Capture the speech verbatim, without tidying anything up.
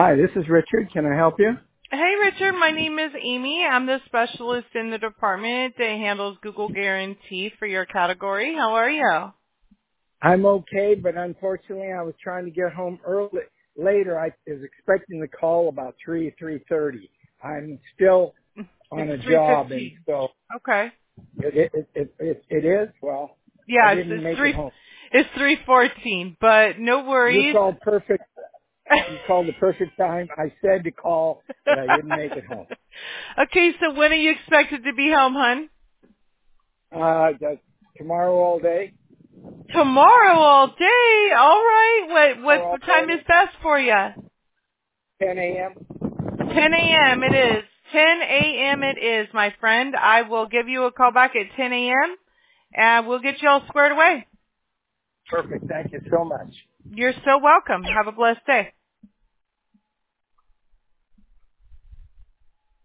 Hi, this is Richard. Can I help you? Hey, Richard. My name is Amy. I'm the specialist in the department that handles Google Guarantee for your category. How are you? I'm okay, but unfortunately I was trying to get home early. Later, I was expecting the call about three, three thirty. I'm still It's on a three job, and fifteen. so Okay. it, it, it, it, it is. Well, I Yeah, it's, didn't it's make it three. home. It's three fourteen, but no You worries. called perfect. You called the perfect time. I said to call, but I didn't make it home. Okay, so when are you expected to be home, hon? Uh, the, tomorrow all day, Tomorrow all day. All right. What or what all what time is morning, best for you? ten a.m. ten a.m. it is. ten a.m. it is, my friend. I will give you a call back at ten a.m. and we'll get you all squared away. Perfect. Thank you so much. You're so welcome. Have a blessed day.